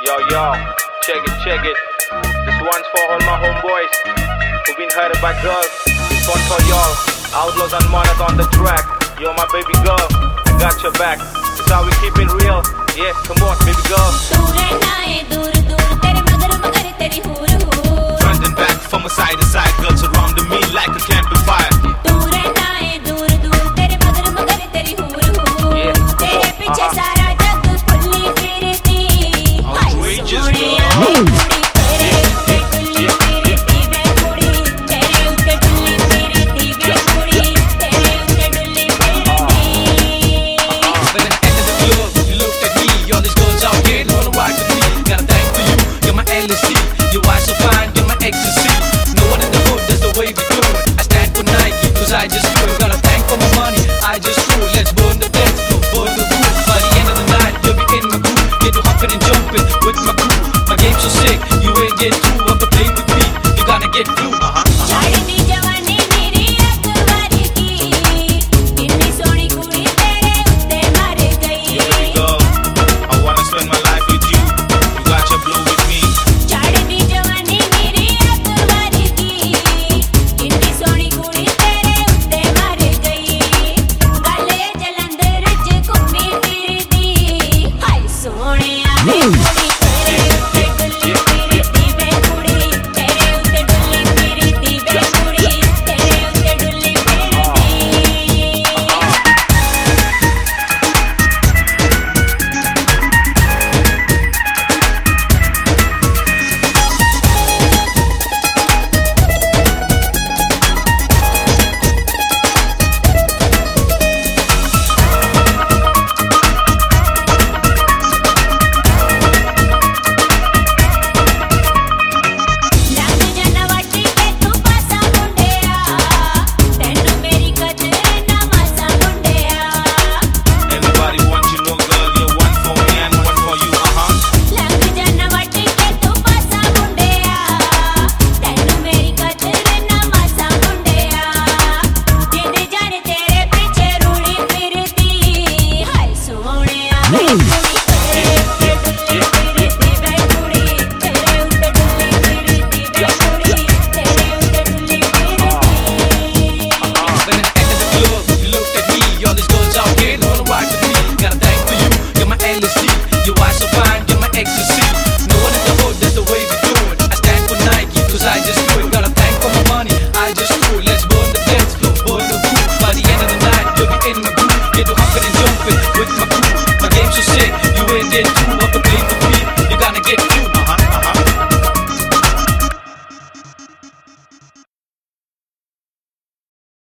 Yo, check it. This one's for all my homeboys who've been hurted by girls. This one's for y'all, outlaws and mourners on the track. You're my baby girl, I got your back. That's how we keep it real. Yeah, come on, baby girl. Front and back, from a side to side, girls surrounding me like a campfire. You are so fine, you're my ecstasy. No one in the hood does the way we do it. I stand for Nike, cause I just do it. Gotta thank for my money, I just do it. Let's burn the dance, burn the roof. By the end of the night, you'll be in my groove. Get to hopping and jumping with my crew. My game's so sick, you ain't get through. Up to play with me, you gotta get through. You are so fine, you're my ecstasy. No one in the hood does the way we do it. I stand for Nike, cause I just do it. Gotta thank for my money, I just do it. Let's burn the dance, burn the roof. By the end of the night, you'll be in my groove. Get to hopping and jumping with my crew. My game's so sick, you ain't get through.